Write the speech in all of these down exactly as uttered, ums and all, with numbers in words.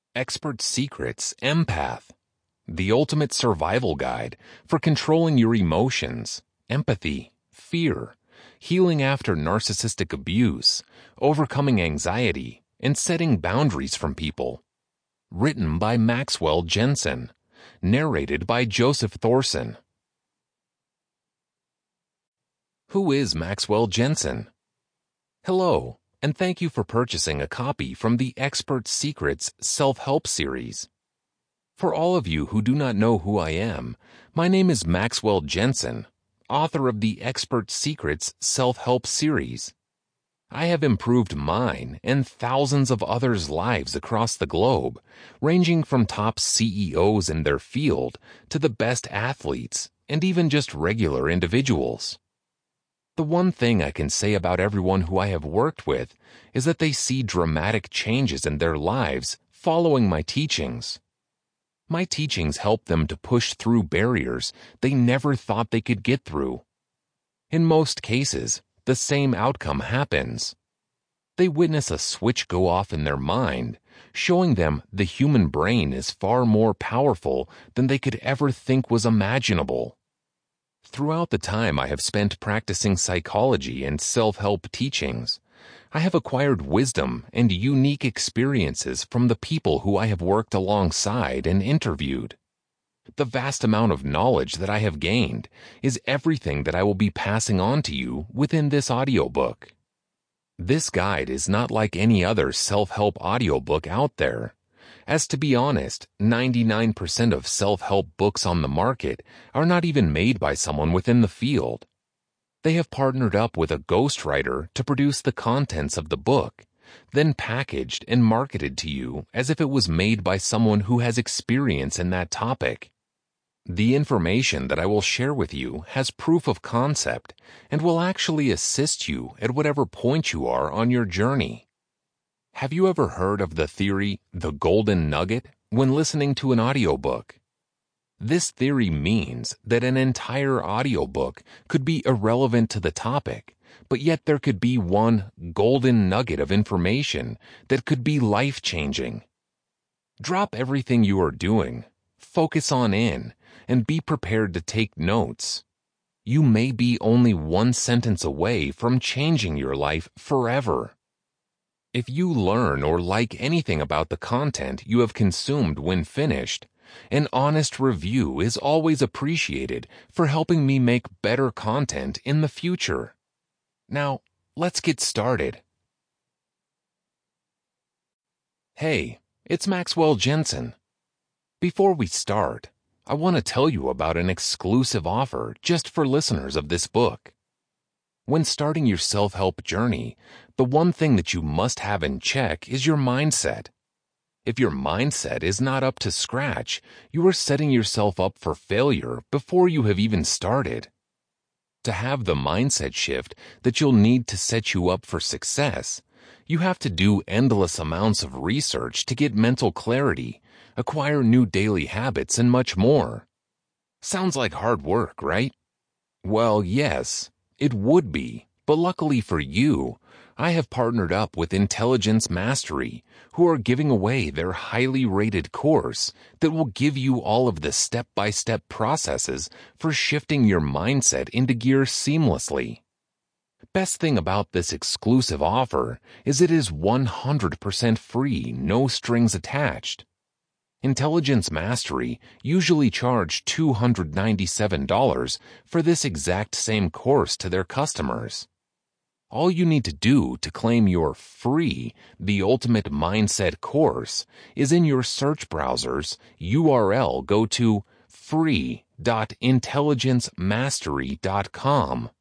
Expert Secrets Empath, the ultimate survival guide for controlling your emotions, empathy, fear, healing after narcissistic abuse, overcoming anxiety, and setting boundaries from people. Written by Maxwell Jensen. Narrated by Joseph Thorson. Who is Maxwell Jensen? Hello, and thank you for purchasing a copy from the Expert Secrets Self-Help series. For all of you who do not know who I am, my name is Maxwell Jensen, author of the Expert Secrets Self-Help series. I have improved mine and thousands of others' lives across the globe, ranging from top C E Os in their field to the best athletes and even just regular individuals. The one thing I can say about everyone who I have worked with is that they see dramatic changes in their lives following my teachings. My teachings help them to push through barriers they never thought they could get through. In most cases, the same outcome happens. They witness a switch go off in their mind, showing them the human brain is far more powerful than they could ever think was imaginable. Throughout the time I have spent practicing psychology and self-help teachings, I have acquired wisdom and unique experiences from the people who I have worked alongside and interviewed. The vast amount of knowledge that I have gained is everything that I will be passing on to you within this audiobook. This guide is not like any other self-help audiobook out there, as to be honest, ninety-nine percent of self-help books on the market are not even made by someone within the field. They have partnered up with a ghostwriter to produce the contents of the book, then packaged and marketed to you as if it was made by someone who has experience in that topic. The information that I will share with you has proof of concept and will actually assist you at whatever point you are on your journey. Have you ever heard of the theory, the golden nugget, when listening to an audiobook? This theory means that an entire audiobook could be irrelevant to the topic, but yet there could be one golden nugget of information that could be life-changing. Drop everything you are doing, focus on in, and be prepared to take notes. You may be only one sentence away from changing your life forever. If you learn or like anything about the content you have consumed when finished, an honest review is always appreciated for helping me make better content in the future. Now, let's get started. Hey, it's Maxwell Jensen. Before we start, I want to tell you about an exclusive offer just for listeners of this book. When starting your self-help journey, the one thing that you must have in check is your mindset. If your mindset is not up to scratch, you are setting yourself up for failure before you have even started. To have the mindset shift that you'll need to set you up for success, you have to do endless amounts of research to get mental clarity, acquire new daily habits, and much more. Sounds like hard work, right? Well, yes, it would be, but luckily for you, I have partnered up with Intelligence Mastery, who are giving away their highly rated course that will give you all of the step-by-step processes for shifting your mindset into gear seamlessly. Best thing about this exclusive offer is it is one hundred percent free, no strings attached. Intelligence Mastery usually charge two hundred ninety-seven dollars for this exact same course to their customers. All you need to do to claim your free, The Ultimate Mindset course is in your search browser's U R L go to free dot intelligence mastery dot com.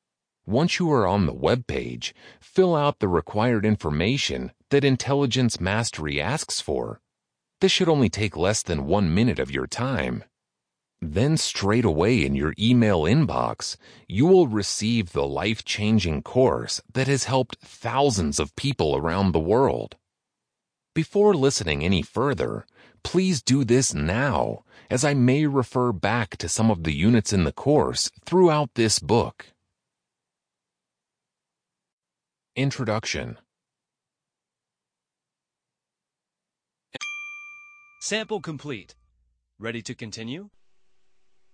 Once you are on the web page, fill out the required information that Intelligence Mastery asks for. This should only take less than one minute of your time. Then straight away in your email inbox, you will receive the life-changing course that has helped thousands of people around the world. Before listening any further, please do this now, as I may refer back to some of the units in the course throughout this book. Introduction. Sample complete. Ready to continue?